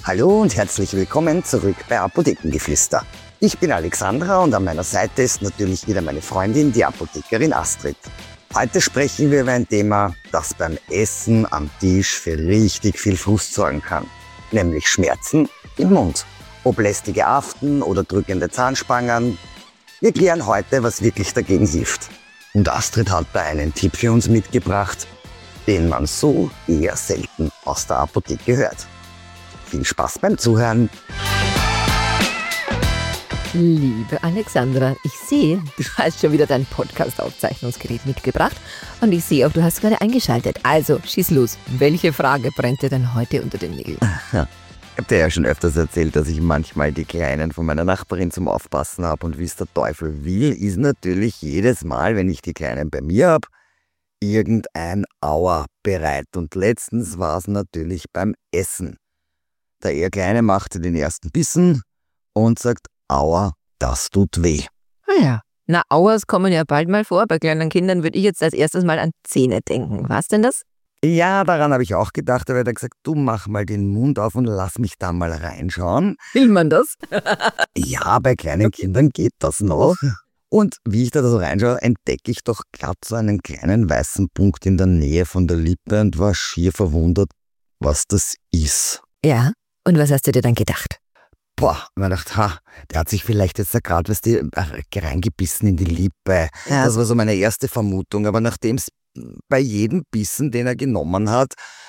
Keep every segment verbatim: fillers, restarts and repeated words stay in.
Hallo und herzlich willkommen zurück bei Apothekengeflüster. Ich bin Alexandra und an meiner Seite ist natürlich wieder meine Freundin, die Apothekerin Astrid. Heute sprechen wir über ein Thema, das beim Essen am Tisch für richtig viel Frust sorgen kann, nämlich Schmerzen im Mund. Ob lästige Aften oder drückende Zahnspangen. Wir klären heute, was wirklich dagegen hilft. Und Astrid hat da einen Tipp für uns mitgebracht, den man so eher selten aus der Apotheke hört. Viel Spaß beim Zuhören. Liebe Alexandra, ich sehe, du hast schon wieder dein Podcast-Aufzeichnungsgerät mitgebracht und ich sehe auch, du hast gerade eingeschaltet. Also, schieß los. Welche Frage brennt dir denn heute unter den Nägeln? Ich habe dir ja schon öfters erzählt, dass ich manchmal die Kleinen von meiner Nachbarin zum Aufpassen habe. Und wie es der Teufel will, ist natürlich jedes Mal, wenn ich die Kleinen bei mir habe, irgendein Auer bereit. Und letztens war es natürlich beim Essen. Der eher Kleine machte den ersten Bissen und sagt, Aua, das tut weh. Ah ja, na Auers kommen ja bald mal vor. Bei kleinen Kindern würde ich jetzt als erstes mal an Zähne denken. Was denn das? Ja, daran habe ich auch gedacht, aber er hat gesagt, du mach mal den Mund auf und lass mich da mal reinschauen. Will man das? Ja, bei kleinen Kindern geht das noch. Und wie ich da so reinschaue, entdecke ich doch glatt so einen kleinen weißen Punkt in der Nähe von der Lippe und war schier verwundert, was das ist. Ja, und was hast du dir dann gedacht? Boah, man dachte, ha, der hat sich vielleicht jetzt da gerade was die reingebissen in die Lippe. Ja. Das war so meine erste Vermutung. Aber nachdem es bei jedem Bissen, den er genommen hat,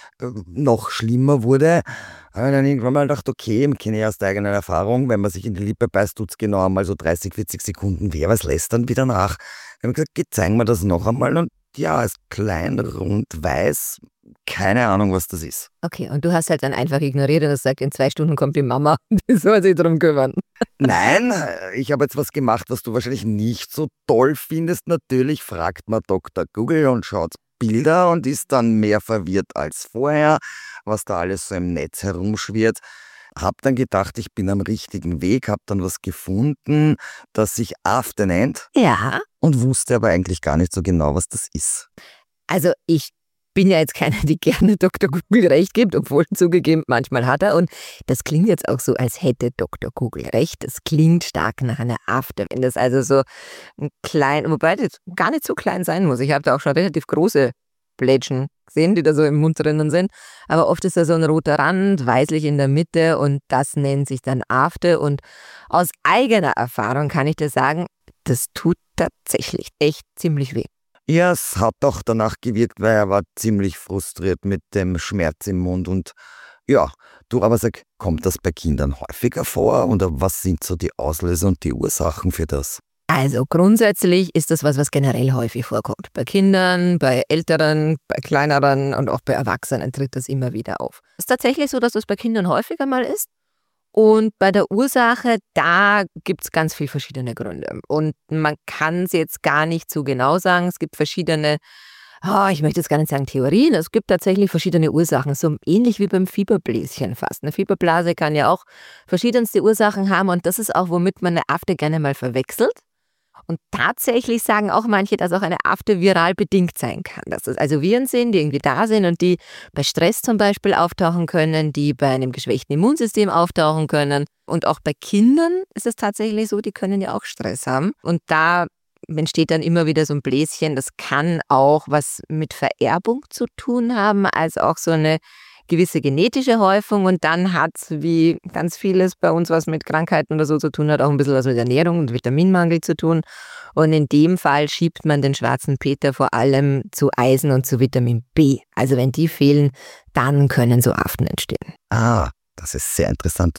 noch schlimmer wurde, habe ich dann irgendwann mal gedacht, okay, ich kenne ja aus der eigenen Erfahrung, wenn man sich in die Lippe beißt, tut es genau einmal so dreißig, vierzig Sekunden weh, aber es lässt dann wieder nach. Ich habe gesagt, zeigen wir das noch einmal und ja, ist klein, rund, weiß, keine Ahnung, was das ist. Okay, und du hast halt dann einfach ignoriert und gesagt, in zwei Stunden kommt die Mama, die soll sich drum kümmern. Nein, ich habe jetzt was gemacht, was du wahrscheinlich nicht so toll findest. Natürlich fragt man Doktor Google und schaut Bilder und ist dann mehr verwirrt als vorher, was da alles so im Netz herumschwirrt. Hab dann gedacht, ich bin am richtigen Weg, hab dann was gefunden, das sich Afte nennt. Ja. Und wusste aber eigentlich gar nicht so genau, was das ist. Also ich bin ja jetzt keine, die gerne Doktor Google recht gibt, obwohl zugegeben, manchmal hat er. Und das klingt jetzt auch so, als hätte Doktor Google recht. Das klingt stark nach einer Afte. Wenn das also so ein klein, wobei das gar nicht so klein sein muss. Ich habe da auch schon relativ große Blättchen gesehen, die da so im Mund drinnen sind. Aber oft ist da so ein roter Rand, weißlich in der Mitte und das nennt sich dann Afte. Und aus eigener Erfahrung kann ich dir sagen, das tut tatsächlich echt ziemlich weh. Ja, es hat auch danach gewirkt, weil er war ziemlich frustriert mit dem Schmerz im Mund. Und ja, du aber sag, kommt das bei Kindern häufiger vor? Oder was sind so die Auslöser und die Ursachen für das? Also grundsätzlich ist das was, was generell häufig vorkommt. Bei Kindern, bei Älteren, bei Kleineren und auch bei Erwachsenen tritt das immer wieder auf. Es ist tatsächlich so, dass das bei Kindern häufiger mal ist. Und bei der Ursache, da gibt es ganz viele verschiedene Gründe. Und man kann es jetzt gar nicht so genau sagen. Es gibt verschiedene, oh, ich möchte jetzt gar nicht sagen Theorien, es gibt tatsächlich verschiedene Ursachen, so ähnlich wie beim Fieberbläschen fast. Eine Fieberblase kann ja auch verschiedenste Ursachen haben und das ist auch, womit man eine Afte gerne mal verwechselt. Und tatsächlich sagen auch manche, dass auch eine Afte viral bedingt sein kann. Dass es also Viren sind, die irgendwie da sind und die bei Stress zum Beispiel auftauchen können, die bei einem geschwächten Immunsystem auftauchen können. Und auch bei Kindern ist es tatsächlich so, die können ja auch Stress haben. Und da entsteht dann immer wieder so ein Bläschen. Das kann auch was mit Vererbung zu tun haben, als auch so eine gewisse genetische Häufung und dann hat es, wie ganz vieles bei uns, was mit Krankheiten oder so zu tun hat, auch ein bisschen was mit Ernährung und Vitaminmangel zu tun. Und in dem Fall schiebt man den schwarzen Peter vor allem zu Eisen und zu Vitamin B. Also wenn die fehlen, dann können so Aften entstehen. Ah, das ist sehr interessant.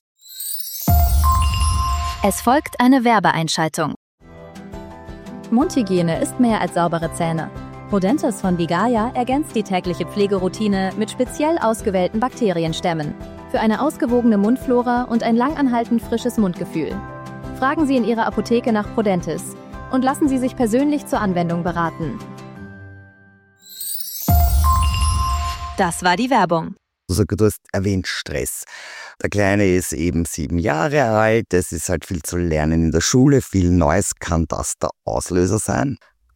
Es folgt eine Werbeeinschaltung. Mundhygiene ist mehr als saubere Zähne. Prudentis von Vigaya ergänzt die tägliche Pflegeroutine mit speziell ausgewählten Bakterienstämmen für eine ausgewogene Mundflora und ein langanhaltend frisches Mundgefühl. Fragen Sie in Ihrer Apotheke nach Prudentis und lassen Sie sich persönlich zur Anwendung beraten. Das war die Werbung. Du hast erwähnt Stress. Der Kleine ist eben sieben Jahre alt, es ist halt viel zu lernen in der Schule, viel Neues. Kann das der Auslöser sein?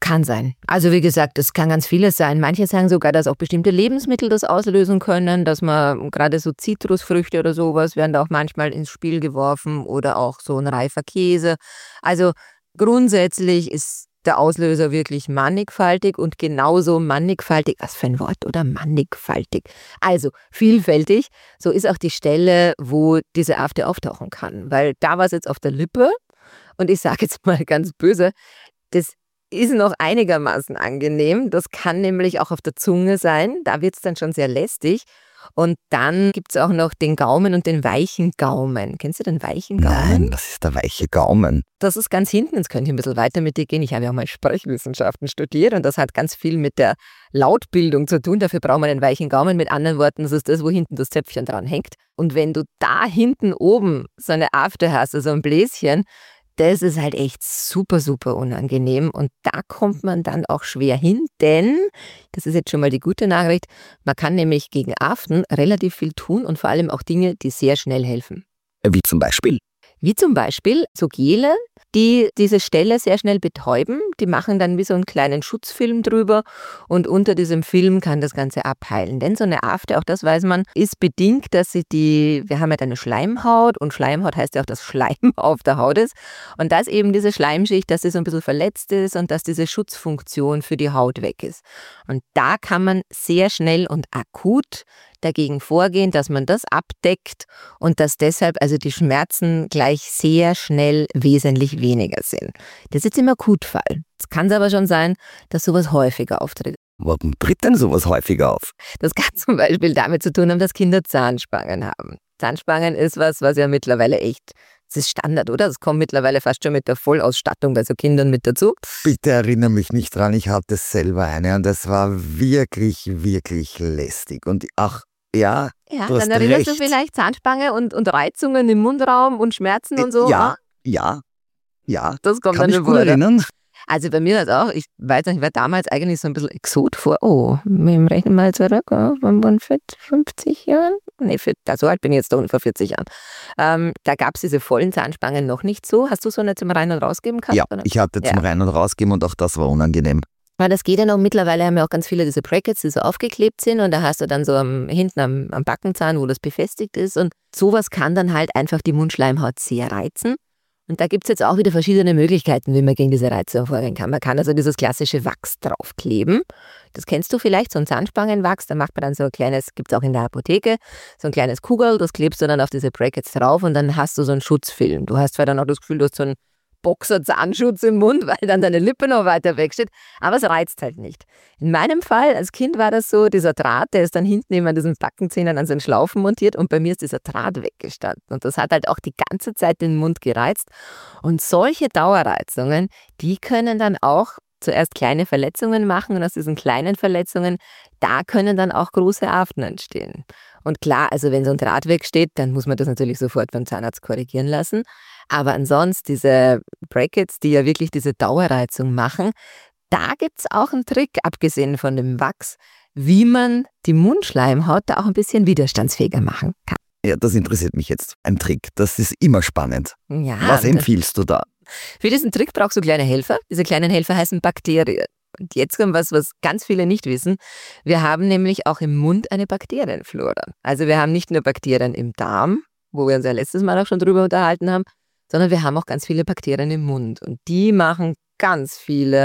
Kann sein. Also wie gesagt, das kann ganz vieles sein. Manche sagen sogar, dass auch bestimmte Lebensmittel das auslösen können, dass man gerade so Zitrusfrüchte oder sowas werden da auch manchmal ins Spiel geworfen oder auch so ein reifer Käse. Also grundsätzlich ist der Auslöser wirklich mannigfaltig und genauso mannigfaltig, was für ein Wort, oder mannigfaltig. Also vielfältig, so ist auch die Stelle, wo diese Afte auftauchen kann. Weil da war es jetzt auf der Lippe und ich sage jetzt mal ganz böse, das ist noch einigermaßen angenehm. Das kann nämlich auch auf der Zunge sein. Da wird es dann schon sehr lästig. Und dann gibt es auch noch den Gaumen und den weichen Gaumen. Kennst du den weichen Gaumen? Nein, das ist der weiche Gaumen. Das ist ganz hinten. Jetzt könnte ich ein bisschen weiter mit dir gehen. Ich habe ja auch mal Sprechwissenschaften studiert und das hat ganz viel mit der Lautbildung zu tun. Dafür braucht man einen weichen Gaumen. Mit anderen Worten, das ist das, wo hinten das Zäpfchen dran hängt. Und wenn du da hinten oben so eine Afte hast, also ein Bläschen, das ist halt echt super, super unangenehm und da kommt man dann auch schwer hin, denn, das ist jetzt schon mal die gute Nachricht, man kann nämlich gegen Aften relativ viel tun und vor allem auch Dinge, die sehr schnell helfen. Wie zum Beispiel? Wie zum Beispiel so Gele, die diese Stelle sehr schnell betäuben. Die machen dann wie so einen kleinen Schutzfilm drüber und unter diesem Film kann das Ganze abheilen. Denn so eine Afte, auch das weiß man, ist bedingt, dass sie die, wir haben ja eine Schleimhaut und Schleimhaut heißt ja auch, dass Schleim auf der Haut ist. Und dass eben diese Schleimschicht, dass sie so ein bisschen verletzt ist und dass diese Schutzfunktion für die Haut weg ist. Und da kann man sehr schnell und akut dagegen vorgehen, dass man das abdeckt und dass deshalb also die Schmerzen gleich sehr schnell wesentlich weniger sind. Das ist jetzt im Akutfall. Es kann aber schon sein, dass sowas häufiger auftritt. Warum tritt denn sowas häufiger auf? Das kann zum Beispiel damit zu tun haben, dass Kinder Zahnspangen haben. Zahnspangen ist was, was ja mittlerweile echt, das ist Standard, oder? Das kommt mittlerweile fast schon mit der Vollausstattung bei so Kindern mit dazu. Bitte erinnere mich nicht dran, ich hatte selber eine und das war wirklich, wirklich lästig. Und ach, ja, Ja, du hast dann erinnerst recht. du vielleicht Zahnspange und, und Reizungen im Mundraum und Schmerzen und so. Ja, ah? ja, ja. Das kommt Kann dann mich gut vor, oder? erinnern. Also bei mir war es auch, ich weiß nicht, ich war damals eigentlich so ein bisschen Exot vor, oh, wir rechnen mal zurück, oh, wann waren fünfzig Jahren? Nee, für, so alt bin ich jetzt doch vor vierzig Jahren. Ähm, da gab es diese vollen Zahnspangen noch nicht so. Hast du so eine zum Rein- und Rausgeben gehabt? Ja, oder? ich hatte zum Ja. Rein- und Rausgeben und auch das war unangenehm. Weil das geht ja noch, mittlerweile haben ja auch ganz viele diese Brackets, die so aufgeklebt sind und da hast du dann so am, hinten am, am Backenzahn, wo das befestigt ist und sowas kann dann halt einfach die Mundschleimhaut sehr reizen. Und da gibt es jetzt auch wieder verschiedene Möglichkeiten, wie man gegen diese Reizung vorgehen kann. Man kann also dieses klassische Wachs draufkleben. Das kennst du vielleicht, so ein Zahnspangenwachs. Da macht man dann so ein kleines, gibt es auch in der Apotheke, so ein kleines Kugel, das klebst du dann auf diese Brackets drauf und dann hast du so einen Schutzfilm. Du hast zwar dann auch das Gefühl, du hast so einen Boxer-Zahnschutz im Mund, weil dann deine Lippe noch weiter wegsteht, aber es reizt halt nicht. In meinem Fall, als Kind war das so, dieser Draht, der ist dann hinten eben an diesen Backenzähnen an seinen Schlaufen montiert und bei mir ist dieser Draht weggestanden und das hat halt auch die ganze Zeit den Mund gereizt und solche Dauerreizungen, die können dann auch zuerst kleine Verletzungen machen und aus diesen kleinen Verletzungen, da können dann auch große Aften entstehen. Und klar, also wenn so ein Draht wegsteht, dann muss man das natürlich sofort beim Zahnarzt korrigieren lassen. Aber ansonsten diese Brackets, die ja wirklich diese Dauerreizung machen, da gibt es auch einen Trick, abgesehen von dem Wachs, wie man die Mundschleimhaut da auch ein bisschen widerstandsfähiger machen kann. Ja, das interessiert mich jetzt. Ein Trick, das ist immer spannend. Ja, Was und empfiehlst du da? für diesen Trick brauchst du kleine Helfer. Diese kleinen Helfer heißen Bakterien. Und jetzt kommt was, was ganz viele nicht wissen. Wir haben nämlich auch im Mund eine Bakterienflora. Also wir haben nicht nur Bakterien im Darm, wo wir uns ja letztes Mal auch schon drüber unterhalten haben, sondern wir haben auch ganz viele Bakterien im Mund. Und die machen ganz viele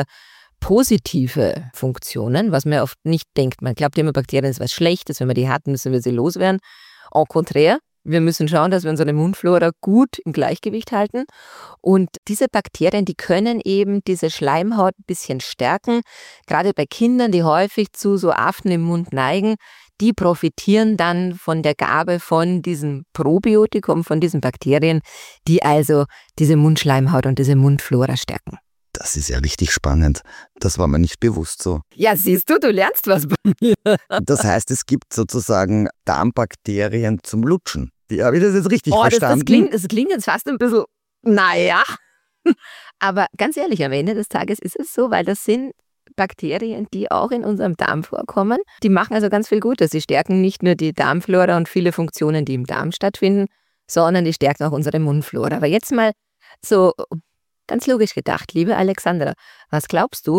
positive Funktionen, was man oft nicht denkt. Man glaubt immer, Bakterien ist was Schlechtes. Wenn wir die hat, müssen wir sie loswerden. Au contraire. Wir müssen schauen, dass wir unsere Mundflora gut im Gleichgewicht halten. Und diese Bakterien, die können eben diese Schleimhaut ein bisschen stärken. Gerade bei Kindern, die häufig zu so Aften im Mund neigen, die profitieren dann von der Gabe von diesem Probiotikum, von diesen Bakterien, die also diese Mundschleimhaut und diese Mundflora stärken. Das ist ja richtig spannend. Das war mir nicht bewusst so. Ja, siehst du, du lernst was bei mir. Das heißt, es gibt sozusagen Darmbakterien zum Lutschen. Die, habe ich das jetzt richtig Oh, das, verstanden? das, klingt, das klingt jetzt fast ein bisschen, naja. Aber ganz ehrlich, am Ende des Tages ist es so, weil das sind Bakterien, die auch in unserem Darm vorkommen. Die machen also ganz viel Gutes. Sie stärken nicht nur die Darmflora und viele Funktionen, die im Darm stattfinden, sondern die stärken auch unsere Mundflora. Aber jetzt mal so ganz logisch gedacht, liebe Alexandra, was glaubst du,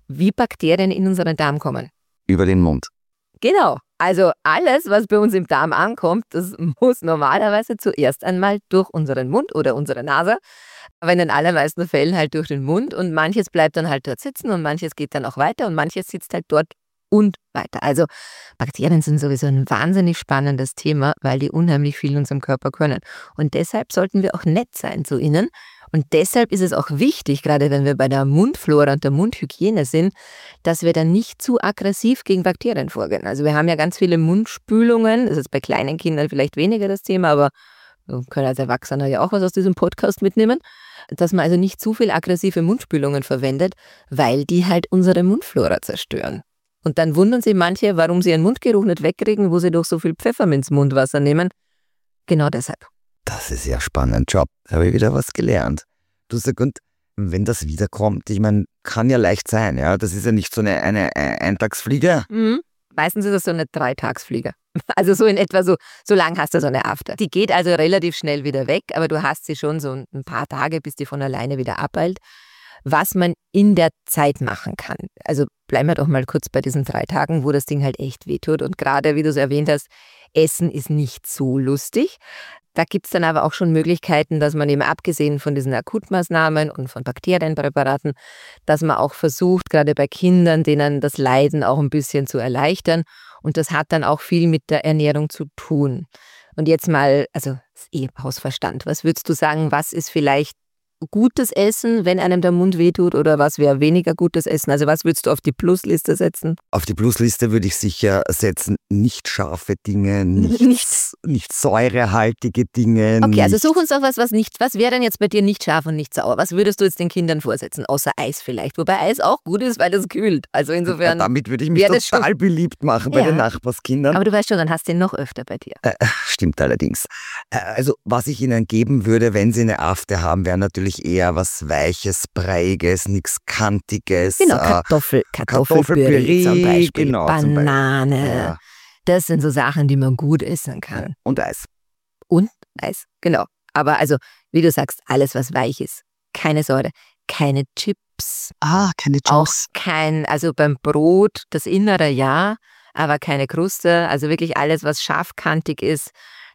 wie Bakterien in unseren Darm kommen. Über den Mund. Genau. Also alles, was bei uns im Darm ankommt, das muss normalerweise zuerst einmal durch unseren Mund oder unsere Nase, aber in den allermeisten Fällen halt durch den Mund und manches bleibt dann halt dort sitzen und manches geht dann auch weiter und manches sitzt halt dort und weiter. Also Bakterien sind sowieso ein wahnsinnig spannendes Thema, weil die unheimlich viel in unserem Körper können. Und deshalb sollten wir auch nett sein zu ihnen. Und deshalb ist es auch wichtig, gerade wenn wir bei der Mundflora und der Mundhygiene sind, dass wir dann nicht zu aggressiv gegen Bakterien vorgehen. Also wir haben ja ganz viele Mundspülungen, das ist bei kleinen Kindern vielleicht weniger das Thema, aber wir können als Erwachsene ja auch was aus diesem Podcast mitnehmen, dass man also nicht zu viel aggressive Mundspülungen verwendet, weil die halt unsere Mundflora zerstören. Und dann wundern sich manche, warum sie ihren Mundgeruch nicht wegkriegen, wo sie doch so viel Pfefferminzmundwasser nehmen. Genau deshalb. Das ist ja spannend, Job. Da habe ich wieder was gelernt. Du sagst, und wenn das wiederkommt, ich meine, kann ja leicht sein, ja. Das ist ja nicht so eine, eine Eintagsfliege. Mhm. Meistens ist es so eine Dreitagsfliege. Also so in etwa so, so lang hast du so eine After. Die geht also relativ schnell wieder weg, aber du hast sie schon so ein paar Tage, bis die von alleine wieder abheilt. Was man in der Zeit machen kann. Also bleiben wir doch mal kurz bei diesen drei Tagen, wo das Ding halt echt wehtut. Und gerade, wie du es erwähnt hast, Essen ist nicht so lustig. Da gibt es dann aber auch schon Möglichkeiten, dass man eben abgesehen von diesen Akutmaßnahmen und von Bakterienpräparaten, dass man auch versucht, gerade bei Kindern, denen das Leiden auch ein bisschen zu erleichtern. Und das hat dann auch viel mit der Ernährung zu tun. Und jetzt mal, also das ist eh Hausverstand. Was würdest du sagen, was ist vielleicht gutes Essen, wenn einem der Mund wehtut, oder was wäre weniger gutes Essen? Also was würdest du auf die Plusliste setzen? Auf die Plusliste würde ich sicher setzen, nicht scharfe Dinge, nicht, Nicht. nicht säurehaltige Dinge. Okay, also nicht, such uns doch was, was nicht, was wäre denn jetzt bei dir nicht scharf und nicht sauer? Was würdest du jetzt den Kindern vorsetzen? Außer Eis vielleicht. Wobei Eis auch gut ist, weil das kühlt. Also insofern. Ja, damit würde ich mich wäre das total schon- beliebt machen bei Ja. den Nachbarskindern. Aber du weißt schon, dann hast du den noch öfter bei dir. Äh, stimmt allerdings. Äh, Also was ich ihnen geben würde, wenn sie eine Afte haben, wäre natürlich eher was Weiches, Breiiges, nichts Kantiges. Genau, äh, Kartoffel, Kartoffelpüree Kartoffelpüree, zum Beispiel, genau, zum Beispiel. Banane. Ja. Das sind so Sachen, die man gut essen kann. Und Eis. Und Eis, genau. Aber also, wie du sagst, alles, was weich ist. Keine Säure, keine Chips, Ah, keine auch kein, also beim Brot, das Innere ja, aber keine Kruste. Also wirklich alles, was scharfkantig ist,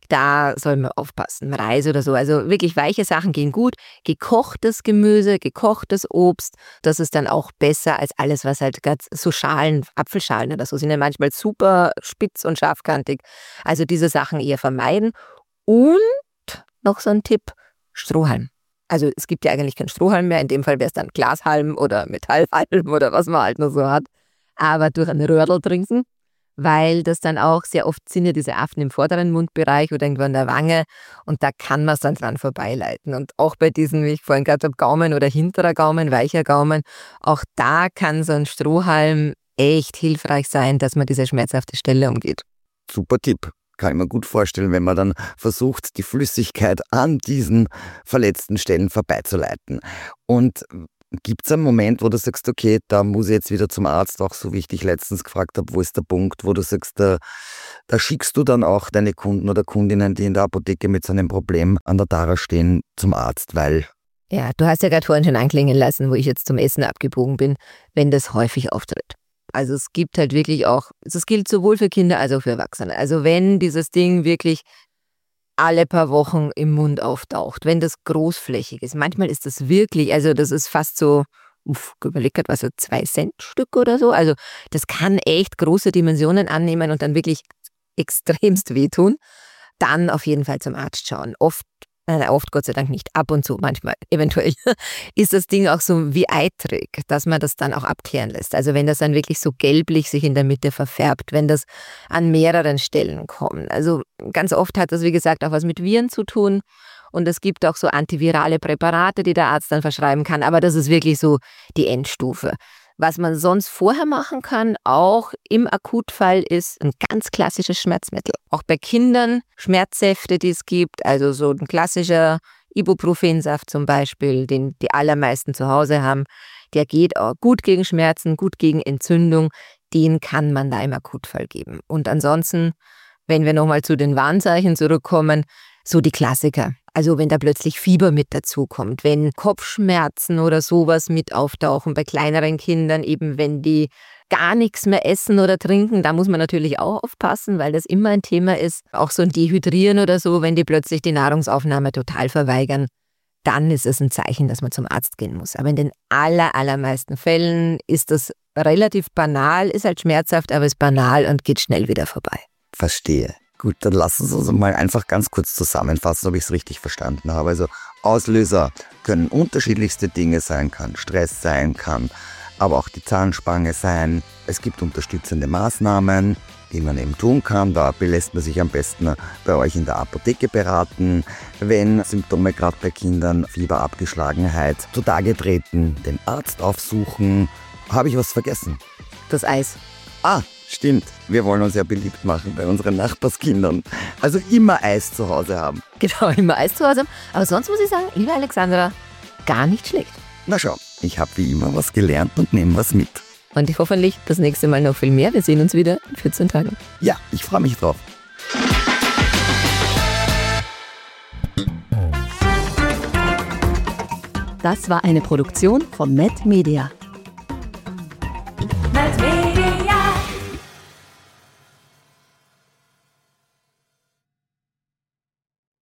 da soll man aufpassen. Reis oder so. Also wirklich weiche Sachen gehen gut. Gekochtes Gemüse, gekochtes Obst, das ist dann auch besser als alles, was halt ganz so Schalen, Apfelschalen oder so sind ja manchmal super spitz und scharfkantig. Also diese Sachen eher vermeiden. Und noch so ein Tipp, Strohhalm. Also es gibt ja eigentlich keinen Strohhalm mehr. In dem Fall wäre es dann Glashalm oder Metallhalm oder was man halt nur so hat. Aber durch ein Röhrl trinken, weil das dann auch sehr oft sind ja diese Aften im vorderen Mundbereich oder irgendwo an der Wange und da kann man es dann dran vorbeileiten. Und auch bei diesen, wie ich vorhin gesagt habe, Gaumen oder hinterer Gaumen, weicher Gaumen, auch da kann so ein Strohhalm echt hilfreich sein, dass man diese schmerzhafte Stelle umgeht. Super Tipp. Kann ich mir gut vorstellen, wenn man dann versucht, die Flüssigkeit an diesen verletzten Stellen vorbeizuleiten. Und gibt es einen Moment, wo du sagst, okay, da muss ich jetzt wieder zum Arzt, auch so wie ich dich letztens gefragt habe, wo ist der Punkt, wo du sagst, da, da schickst du dann auch deine Kunden oder Kundinnen, die in der Apotheke mit so einem Problem an der Tara stehen, zum Arzt, weil Ja, du hast ja gerade vorhin schon anklingen lassen, wo ich jetzt zum Essen abgebogen bin, wenn das häufig auftritt. Also es gibt halt wirklich auch, das gilt sowohl für Kinder als auch für Erwachsene. Also wenn dieses Ding wirklich alle paar Wochen im Mund auftaucht, wenn das großflächig ist, manchmal ist das wirklich, also das ist fast so, uff, überlegt grad, was so zwei Cent Stück oder so, also das kann echt große Dimensionen annehmen und dann wirklich extremst wehtun, dann auf jeden Fall zum Arzt schauen. Oft Nein, oft Gott sei Dank nicht, ab und zu, manchmal, eventuell, ist das Ding auch so wie eitrig, dass man das dann auch abklären lässt. Also wenn das dann wirklich so gelblich sich in der Mitte verfärbt, wenn das an mehreren Stellen kommt. Also ganz oft hat das, wie gesagt, auch was mit Viren zu tun und es gibt auch so antivirale Präparate, die der Arzt dann verschreiben kann, aber das ist wirklich so die Endstufe. Was man sonst vorher machen kann, auch im Akutfall, ist ein ganz klassisches Schmerzmittel. Auch bei Kindern Schmerzsäfte, die es gibt, also so ein klassischer Ibuprofensaft zum Beispiel, den die allermeisten zu Hause haben, der geht auch gut gegen Schmerzen, gut gegen Entzündung, den kann man da im Akutfall geben. Und ansonsten, wenn wir nochmal zu den Warnzeichen zurückkommen, so die Klassiker. Also wenn da plötzlich Fieber mit dazukommt, wenn Kopfschmerzen oder sowas mit auftauchen bei kleineren Kindern, eben wenn die gar nichts mehr essen oder trinken, da muss man natürlich auch aufpassen, weil das immer ein Thema ist. Auch so ein Dehydrieren oder so, wenn die plötzlich die Nahrungsaufnahme total verweigern, dann ist es ein Zeichen, dass man zum Arzt gehen muss. Aber in den aller, allermeisten Fällen ist das relativ banal, ist halt schmerzhaft, aber ist banal und geht schnell wieder vorbei. Verstehe. Gut, dann lassen Sie uns mal einfach ganz kurz zusammenfassen, ob ich es richtig verstanden habe. Also Auslöser können unterschiedlichste Dinge sein, kann Stress sein, kann aber auch die Zahnspange sein. Es gibt unterstützende Maßnahmen, die man eben tun kann. Da belässt man sich am besten bei euch in der Apotheke beraten. Wenn Symptome gerade bei Kindern, Fieber, Abgeschlagenheit zutage treten, den Arzt aufsuchen. Habe ich was vergessen? Das Eis. Ah, stimmt. Wir wollen uns ja beliebt machen bei unseren Nachbarskindern. Also immer Eis zu Hause haben. Genau, immer Eis zu Hause haben. Aber sonst muss ich sagen, liebe Alexandra, gar nicht schlecht. Na schau, ich habe wie immer was gelernt und nehme was mit. Und ich hoffentlich das nächste Mal noch viel mehr. Wir sehen uns wieder in vierzehn Tagen. Ja, ich freue mich drauf. Das war eine Produktion von Met Media. Met Media.